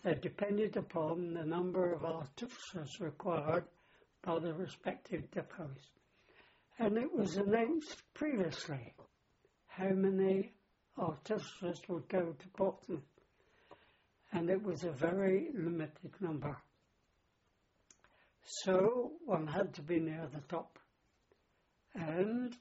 They depended upon the number of artificers required by the respective depots. And it was announced previously how many artificers would go to Portsmouth. And it was a very limited number. So one had to be near the top. And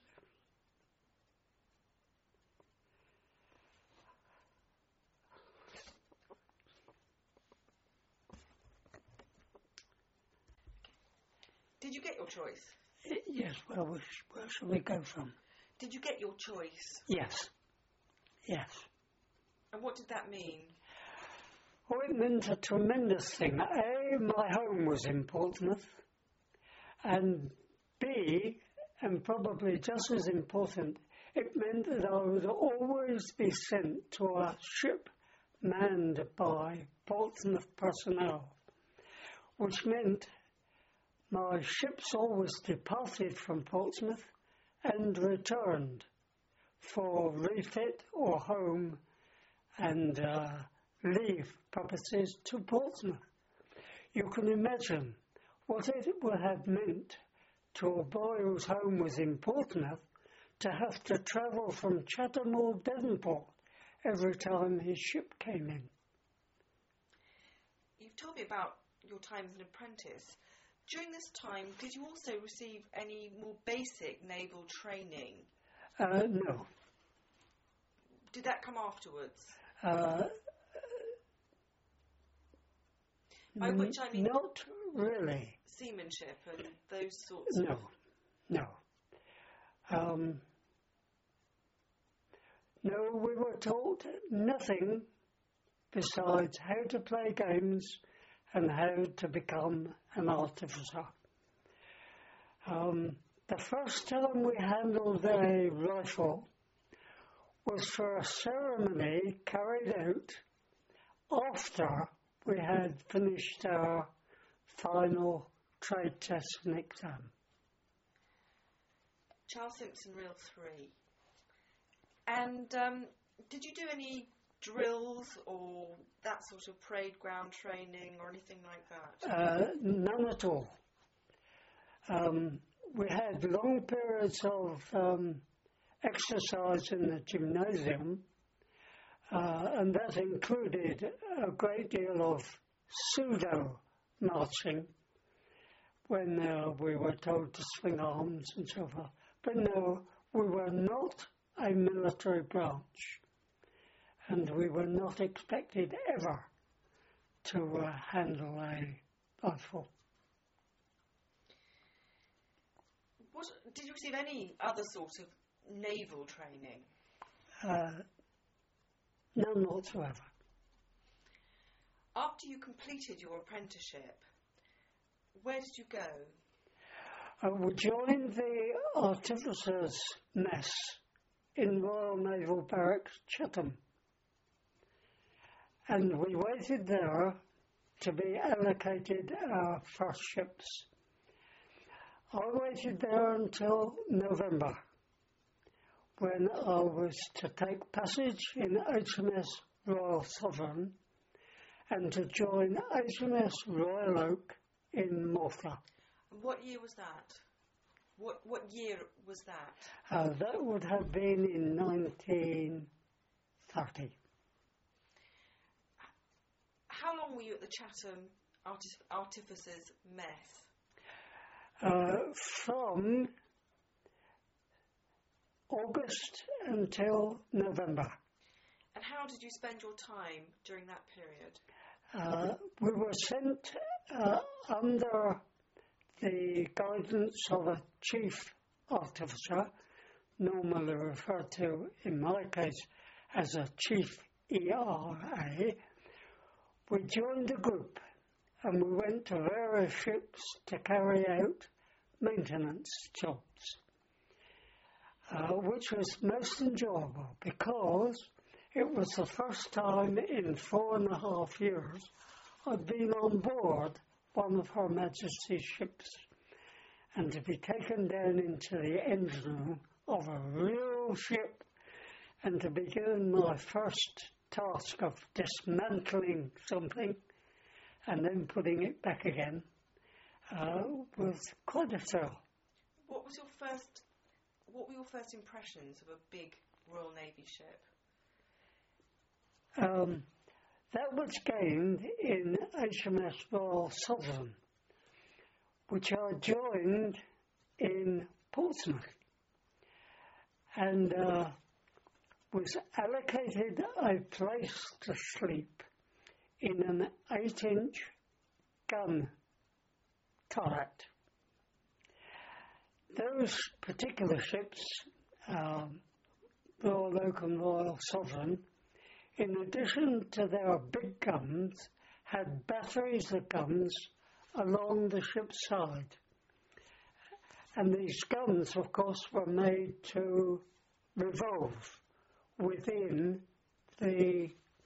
did you get your choice? Yes, well, where shall we go from? Did you get your choice? Yes. Yes. And what did that mean? Well, it meant a tremendous thing. A, my home was in Portsmouth, and B, and probably just as important, it meant that I would always be sent to a ship manned by Portsmouth personnel, which meant my ships always departed from Portsmouth and returned for refit or home and leave purposes to Portsmouth. You can imagine what it would have meant to a boy whose home was in Portsmouth to have to travel from Chatham or Devonport every time his ship came in. You've told me about your time as an apprentice. During this time, did you also receive any more basic naval training? No. Did that come afterwards? By which I mean... Not really. Seamanship and those sorts of... No. No, we were taught nothing besides how to play games and how to become an artificer. The first time we handled a rifle was for a ceremony carried out after we had finished our final trade test and exam. Charles Simpson, Reel 3. And did you do any drills or that sort of parade ground training or anything like that? None at all. We had long periods of exercise in the gymnasium, and that included a great deal of pseudo-marching when we were told to swing arms and so forth. But no, we were not a military branch, and we were not expected ever to handle a rifle. Did you receive any other sort of naval training? None whatsoever. After you completed your apprenticeship, where did you go? We joined the Artificers' Mess in Royal Naval Barracks, Chatham. And we waited there to be allocated our first ships. I waited there until November, when I was to take passage in HMS Royal Sovereign and to join HMS Royal Oak in Malta. What year was that? What year was that? That would have been in 1930. How long were you at the Chatham Artificers' Mess? From August until November. And how did you spend your time during that period? We were sent under the guidance of a chief artificer, normally referred to in my case as a chief ERA. We joined a group and we went to various ships to carry out maintenance jobs, which was most enjoyable because it was the first time in 4.5 years I'd been on board one of Her Majesty's ships, and to be taken down into the engine room of a real ship and to be given my first task of dismantling something and then putting it back again was quite a thrill. What were your first impressions of a big Royal Navy ship? That was gained in HMS Royal Southern, which I joined in Portsmouth, and was allocated a place to sleep in an 8-inch gun turret. Those particular ships, Royal Oak and Royal Southern, in addition to their big guns, had batteries of guns along the ship's side. And these guns, of course, were made to revolve within the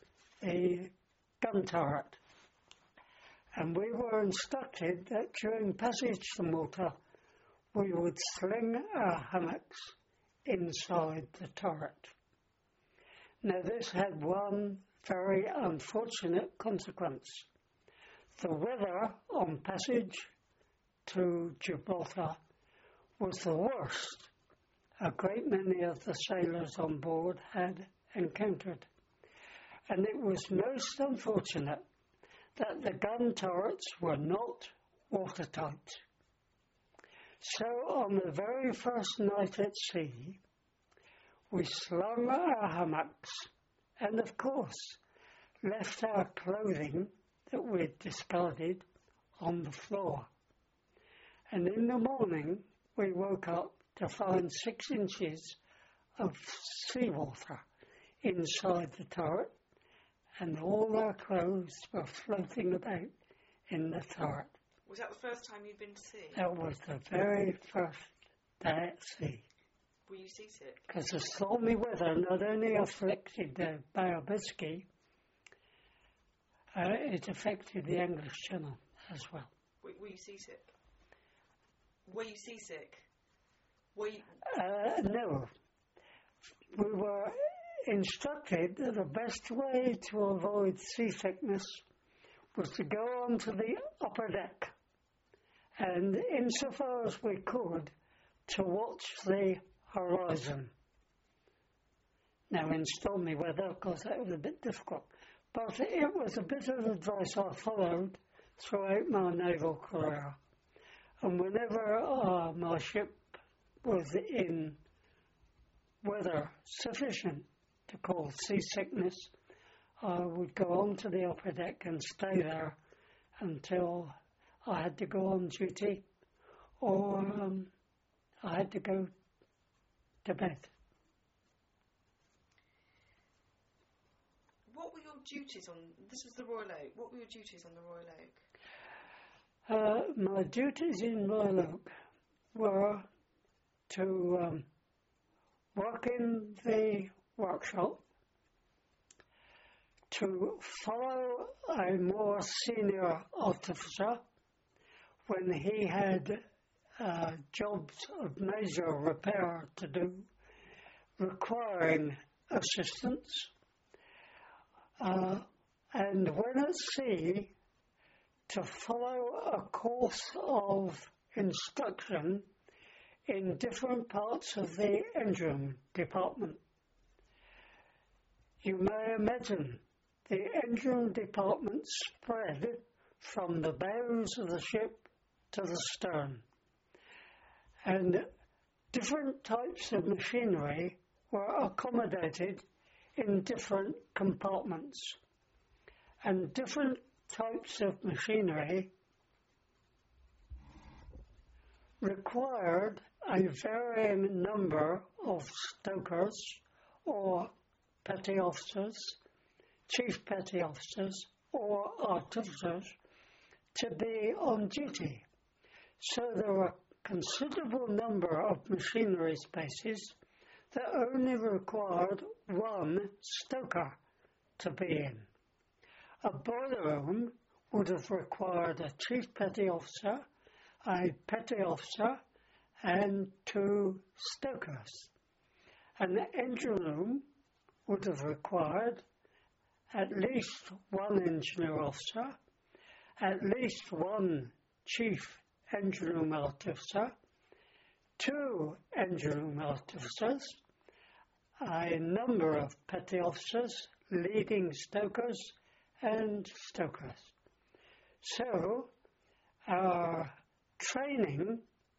gun turret. And we were instructed that during passage from water, we would sling our hammocks inside the turret. Now, this had one very unfortunate consequence. The weather on passage to Gibraltar was the worst a great many of the sailors on board had encountered. And it was most unfortunate that the gun turrets were not watertight. So on the very first night at sea, we slung our hammocks and, of course, left our clothing that we'd discarded on the floor. And in the morning, we woke up to find 6 inches of seawater inside the turret, and all our clothes were floating about in the turret. Was that the first time you'd been to sea? That was the very first day at sea. Were you seasick? Because the stormy weather not only afflicted the Bay of Biscay, it affected the English Channel as well. Were you seasick? Were you seasick? Were you... No. We were instructed that the best way to avoid seasickness was to go onto the upper deck and, insofar as we could, to watch the horizon. Now, in stormy weather, of course, that was a bit difficult, but it was a bit of advice I followed throughout my naval career. And whenever my ship was in weather sufficient to cause seasickness, I would go on to the upper deck and stay there until I had to go on duty or I had to go to bed. What were your duties on... This was the Royal Oak. What were your duties on the Royal Oak? My duties in Royal Oak were to work in the workshop, to follow a more senior officer when he had jobs of major repair to do, requiring assistance, and when at sea, to follow a course of instruction in different parts of the engine department. You may imagine the engine department spread from the bows of the ship to the stern, and different types of machinery were accommodated in different compartments, and different types of machinery required a varying number of stokers or petty officers, chief petty officers or artificers to be on duty. So there were a considerable number of machinery spaces that only required one stoker to be in. A boiler room would have required a chief petty officer, a petty officer, and 2 stokers. An engine room would have required at least 1 engineer officer at least one chief engine room artificer, 2 engine room artificers, a number of petty officers, leading stokers and stokers. So our training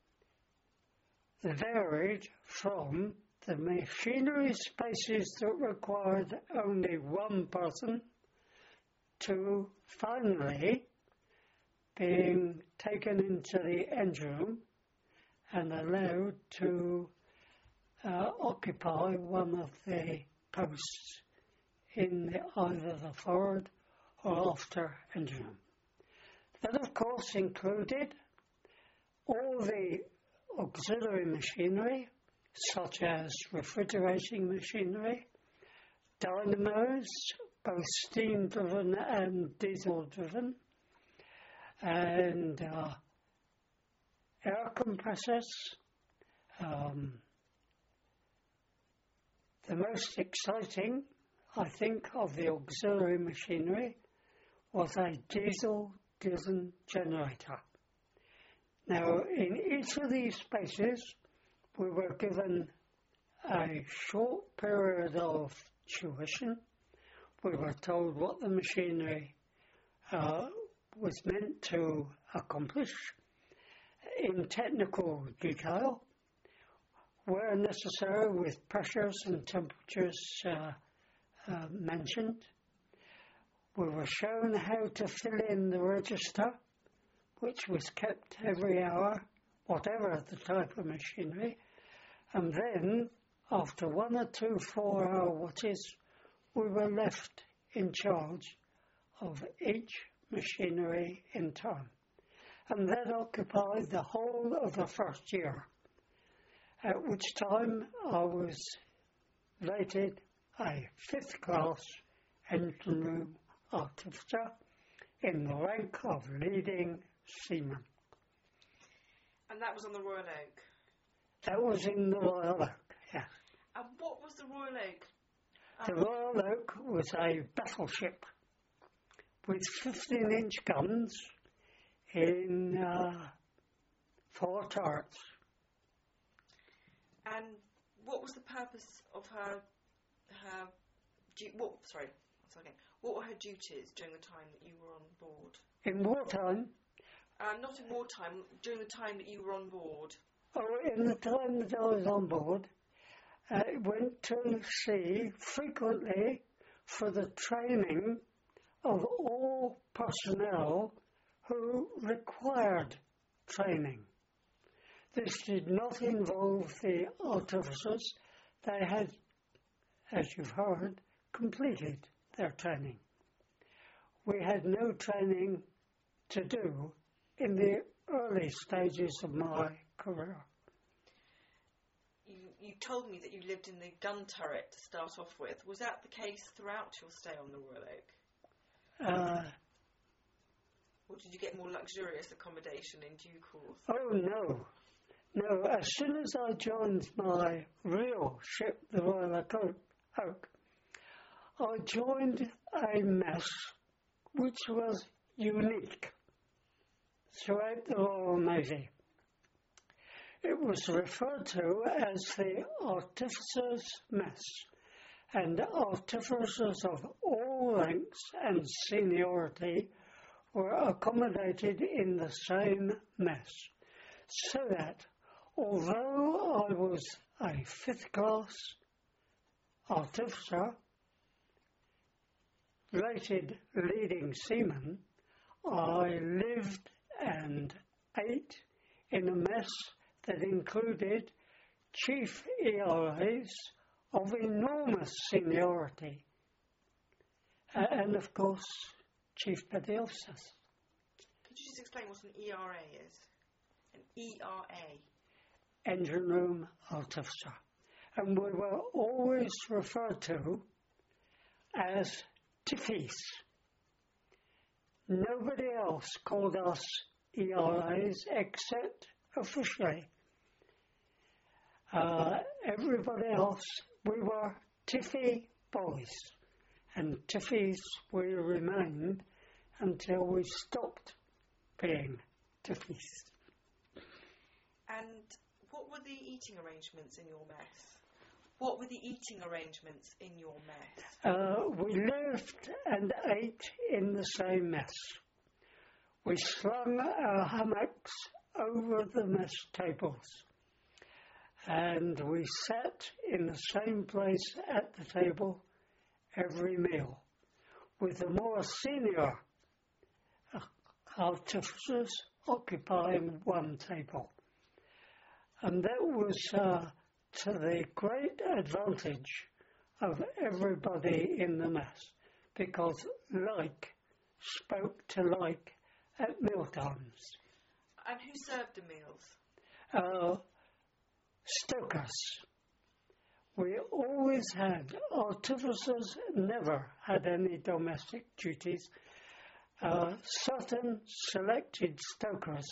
varied from the machinery spaces that required only one person to finally being taken into the engine room and allowed to occupy one of the posts in either the forward or after engine room. That, of course, included all the auxiliary machinery, such as refrigerating machinery, dynamos, both steam-driven and diesel-driven, and air compressors. The most exciting, I think, of the auxiliary machinery was a diesel-driven generator. Now, in each of these spaces, we were given a short period of tuition. We were told what the machinery was meant to accomplish in technical detail, where necessary, with pressures and temperatures mentioned. We were shown how to fill in the register, which was kept every hour, whatever the type of machinery. And then, after 1 or 2 4-hour watches, we were left in charge of each machinery in turn. And that occupied the whole of the first year, at which time I was rated a 5th class engine room artificer in the rank of leading seaman. And that was on the Royal Oak? That was in the Royal Oak, yeah. And what was the Royal Oak? The Royal Oak was a battleship with 15-inch guns in 4 turrets. And what was the purpose of what were her duties during the time that you were on board? In wartime? Not in wartime, during the time that you were on board. Oh, in the time that I was on board, I went to sea frequently for the training of all personnel who required training. This did not involve the artificers. They had, as you've heard, completed their training. We had no training to do in the early stages of my career. You told me that you lived in the gun turret to start off with. Was that the case throughout your stay on the Royal Oak? Or did you get more luxurious accommodation in due course? Oh, no. No, as soon as I joined my real ship, the Royal Oak, I joined a mess which was unique throughout the Royal Navy. It was referred to as the Artificers' Mess, and artificers of all ranks and seniority were accommodated in the same mess, so that although I was a 5th class artificer, rated leading seaman, I lived and ate in a mess that included chief ERAs of enormous seniority and, of course, chief petty officers. Could you just explain what an ERA is? An ERA? Engine room artificer. And we were always referred to as TIFIs. Nobody else called us ERAs except officially. Everybody else, we were TIFI boys, and TIFIs we remained until we stopped being tiffies. And what were the eating arrangements in your mess? What were the eating arrangements in your mess? We lived and ate in the same mess. We slung our hammocks over the mess tables, and we sat in the same place at the table every meal, with the more senior artificers occupying one table. And that was to the great advantage of everybody in the mess, because like spoke to like at mealtimes. And who served the meals? Stokers. We always had, artificers never had any domestic duties. Certain selected stokers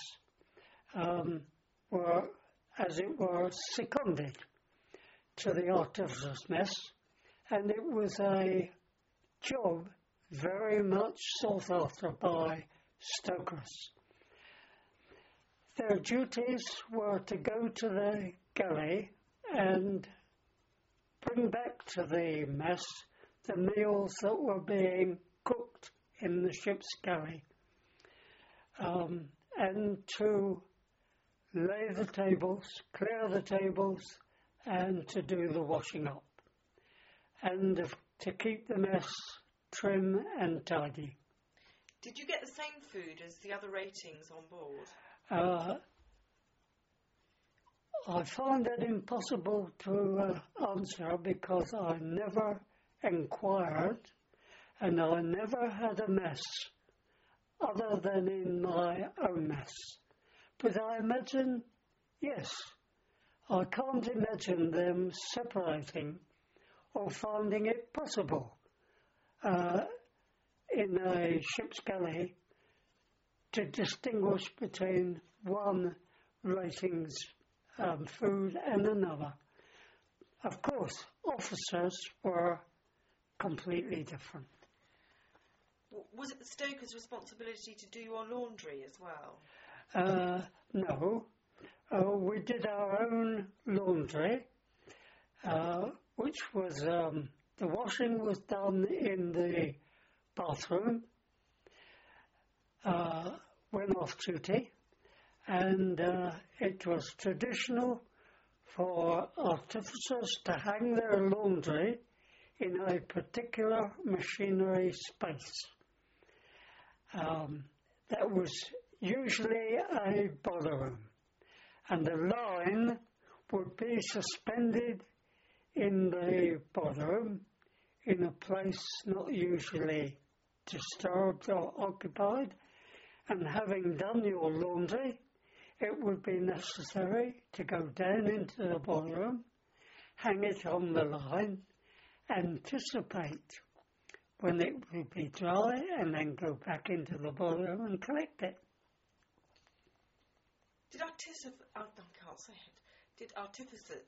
were, as it were, seconded to the artificer's mess, and it was a job very much sought after by stokers. Their duties were to go to the galley and bring back to the mess the meals that were being cooked in the ship's galley, and to lay the tables, clear the tables, and to do the washing up, and to keep the mess trim and tidy. Did you get the same food as the other ratings on board? I find it impossible to answer because I never inquired and I never had a mess other than in my own mess. But I imagine, yes, I can't imagine them separating or finding it possible in a ship's galley to distinguish between one rating's food and another. Of course, officers were completely different. Was it the stoker's responsibility to do your laundry as well? No. We did our own laundry, which was, the washing was done in the bathroom when off duty, and it was traditional for artificers to hang their laundry in a particular machinery space. That was usually a boiler room, and the line would be suspended in the boiler room in a place not usually disturbed or occupied, and having done your laundry, it would be necessary to go down into the boiler room, hang it on the line, anticipate when it would be dry, and then go back into the boiler room and collect it. Did artificers... I can't say it. Did artificers...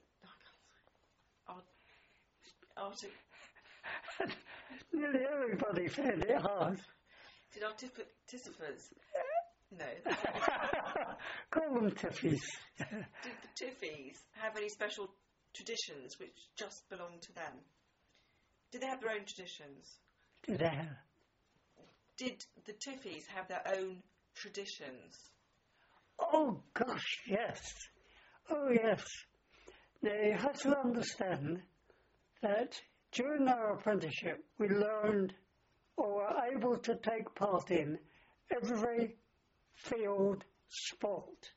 Nearly everybody found it hard. Did artificers... No. Call them tiffies. Did the tiffies have any special traditions which just belonged to them? Did they have their own traditions? Did they have? Did the tiffies have their own traditions? Oh, gosh, yes. Oh, yes. Now, you have to understand that during our apprenticeship, we learned or were able to take part in every field sport.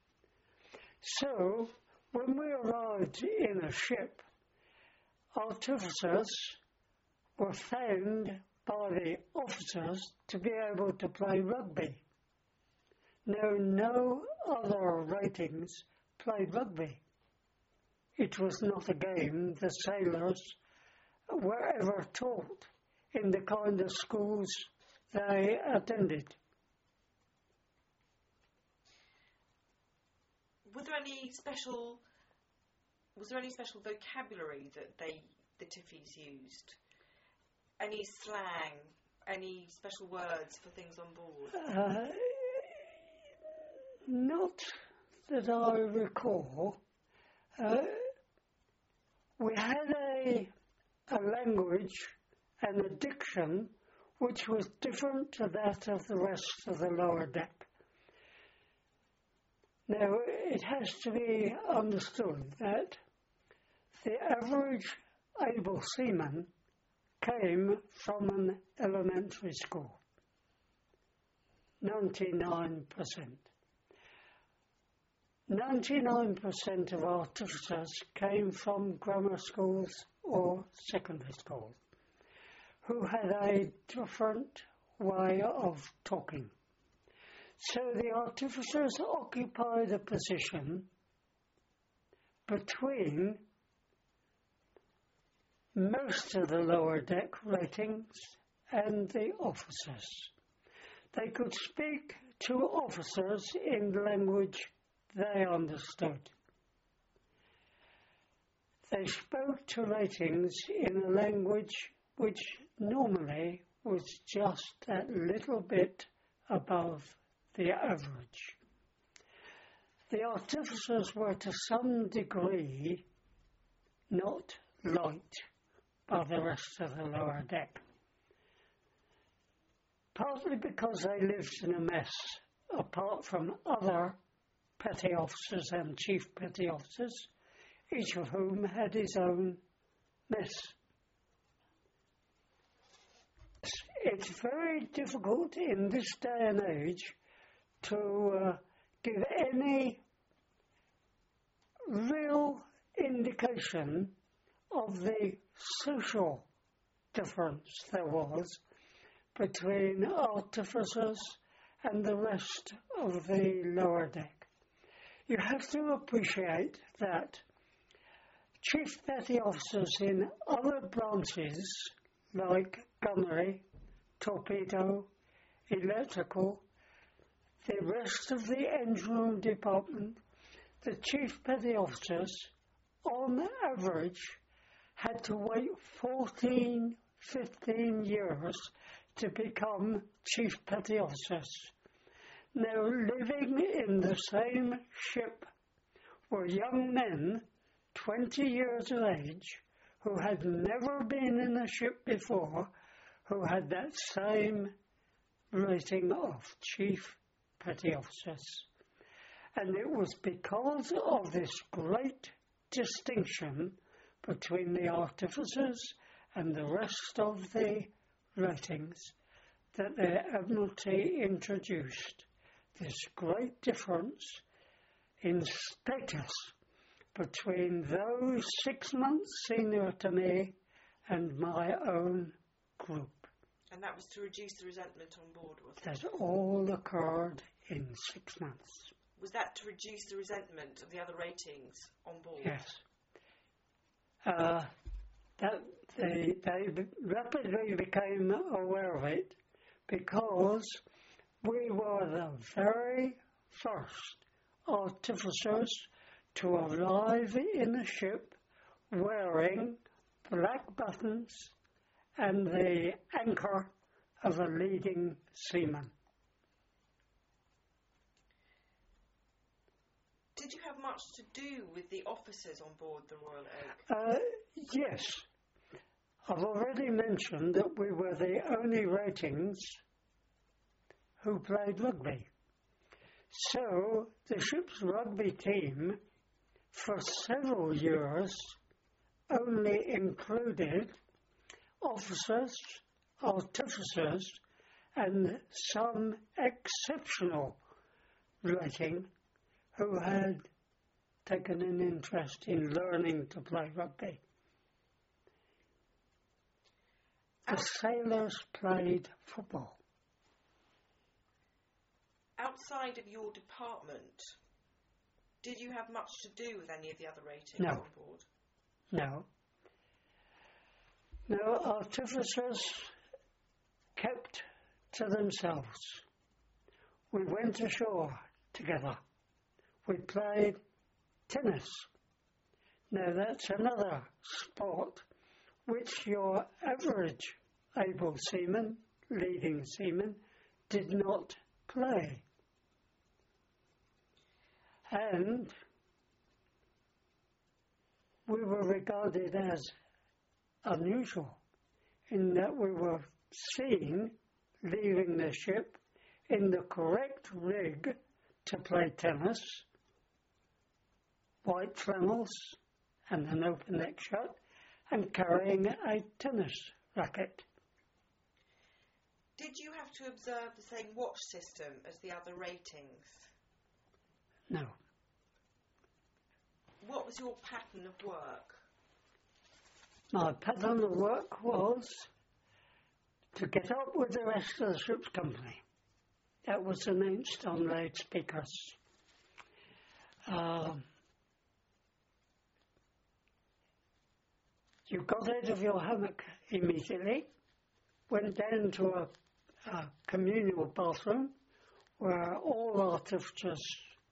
So, when we arrived in a ship, artificers were found by the officers to be able to play rugby. Now, no other ratings played rugby. It was not a game the sailors were ever taught in the kind of schools they attended. Was there any special vocabulary that the tiffies used? Any slang any special words for things on board? Not that I recall. We had a language and a diction which was different to that of the rest of the lower deck. Now, it has to be understood that the average able seaman came from an elementary school, 99%. 99% of artificers came from grammar schools or secondary schools who had a different way of talking. So the artificers occupied a position between most of the lower deck ratings and the officers. They could speak to officers in language they understood. They spoke to ratings in a language which normally was just that little bit above the average. The artificers were to some degree not liked by the rest of the lower deck, partly because they lived in a mess apart from other petty officers and chief petty officers, each of whom had his own mess. It's very difficult in this day and age to give any real indication of the social difference there was between artificers and the rest of the lower deck. You have to appreciate that chief petty officers in other branches like gunnery, torpedo, electrical, the rest of the engine room department, the chief petty officers, on average, had to wait 14, 15 years to become chief petty officers. Now, living in the same ship were young men, 20 years of age, who had never been in a ship before, who had that same rating of chief petty officers. And it was because of this great distinction between the artificers and the rest of the ratings that the Admiralty introduced this great difference in status between those 6 months senior to me and my own group. And that was to reduce the resentment on board, was it? That all occurred in 6 months. Was that to reduce the resentment of the other ratings on board? Yes. They rapidly became aware of it because we were the very first artificers to arrive in a ship wearing black buttons and the anchor of a leading seaman. Did you have much to do with the officers on board the Royal Oak? Yes. I've already mentioned that we were the only ratings who played rugby. So the ship's rugby team for several years only included officers, artificers, and some exceptional rating who had taken an interest in learning to play rugby. The sailors played football. Outside of your department, did you have much to do with any of the other ratings No. on board? No. No, artificers kept to themselves. We went ashore together. We played tennis. Now that's another sport which your average able seaman leading seamen did not play. And we were regarded as unusual in that we were seen leaving the ship in the correct rig to play tennis, white flannels and an open neck shirt, and carrying a tennis racket. Did you have to observe the same watch system as the other ratings? No. What was your pattern of work? My pattern of work was to get up with the rest of the ship's company. That was announced on loudspeakers. You got out of your hammock immediately, went down to a communal bathroom where all artificers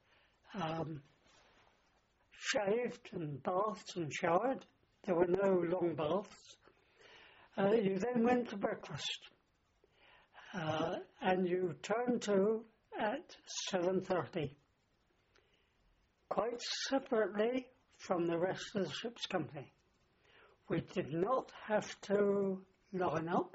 shaved and bathed and showered. There were no long baths. You then went to breakfast, and you turned to at 7:30, quite separately from the rest of the ship's company. We did not have to line up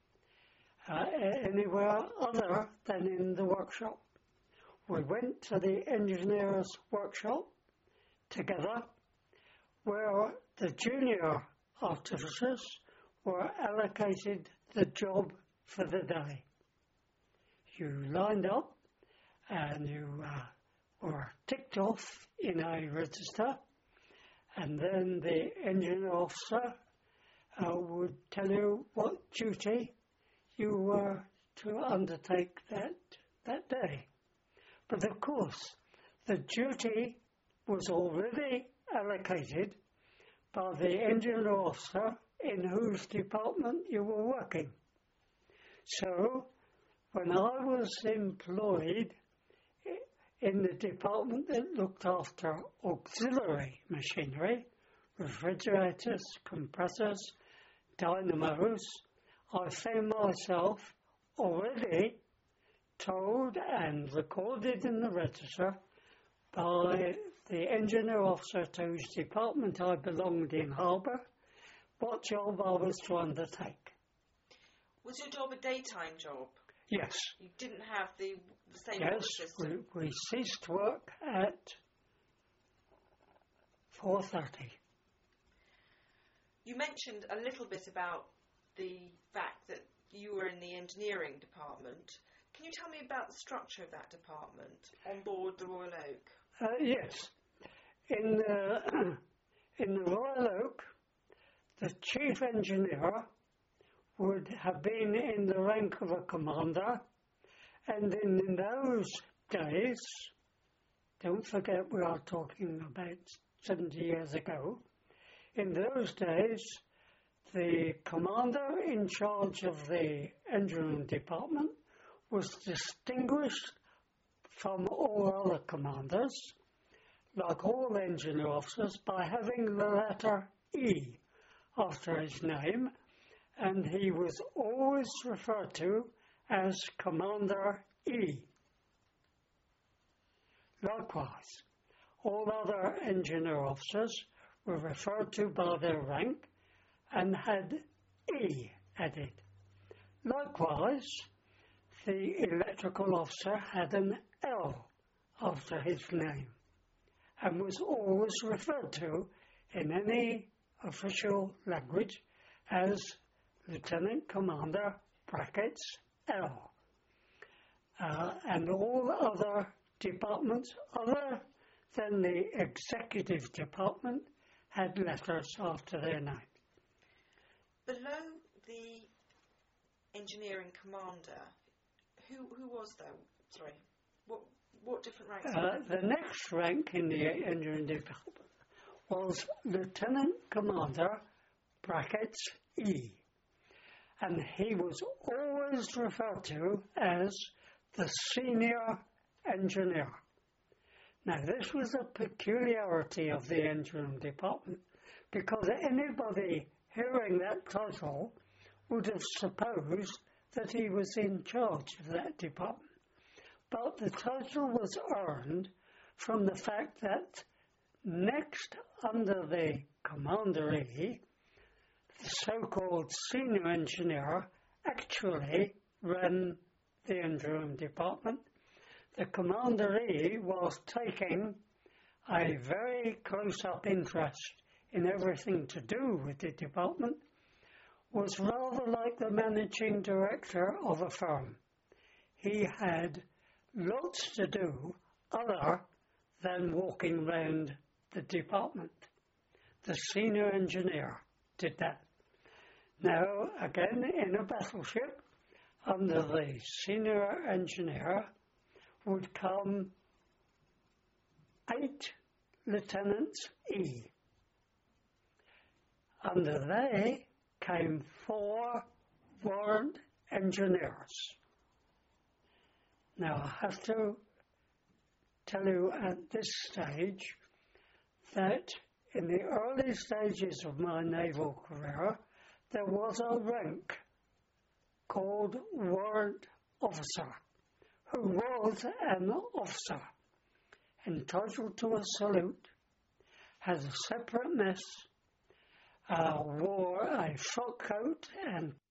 anywhere other than in the workshop. We went to the engineer's workshop together, where the junior artificers were allocated the job for the day. You lined up and you were ticked off in a register, and then the engineer officer would tell you what duty you were to undertake that day. But of course, the duty was already allocated by the engineer officer in whose department you were working. So, when I was employed in the department that looked after auxiliary machinery, refrigerators, compressors, dynamos, I found myself already told and recorded in the register by the engineer officer to whose department I belonged in harbour what job I was to undertake. Was your job a daytime job? Yes. You didn't have the same yes, system? Yes, we ceased work at 4:30. You mentioned a little bit about the fact that you were in the engineering department. Can you tell me about the structure of that department on board the Royal Oak? Yes. In the Royal Oak, the chief engineer would have been in the rank of a commander, and in those days, don't forget we are talking about 70 years ago, in those days, the commander in charge of the engineering department was distinguished from all other commanders, like all engineer officers, by having the letter E after his name, and he was always referred to as Commander E. Likewise, all other engineer officers were referred to by their rank and had E added. Likewise, the electrical officer had an L after his name and was always referred to in any official language as Lieutenant Commander brackets L. And all other departments other than the executive department had letters after their name. Below the engineering commander, who was there? Sorry, what different ranks? The next rank in the engineering department was Lieutenant Commander brackets E, and he was always referred to as the senior engineer. Now, this was a peculiarity of the engineering department, because anybody hearing that title would have supposed that he was in charge of that department. But the title was earned from the fact that next under the commandery, the so-called senior engineer actually ran the engineering department. The commandery was taking a very close-up interest in everything to do with the department, was rather like the managing director of a firm. He had lots to do other than walking round the department. The senior engineer did that. Now, again, in a battleship, under the senior engineer would come 8 lieutenants E. Under they came 4 warrant engineers. Now, I have to tell you at this stage that in the early stages of my naval career, there was a rank called warrant officer, who was an officer entitled to a salute, had a separate mess, wore a frock coat and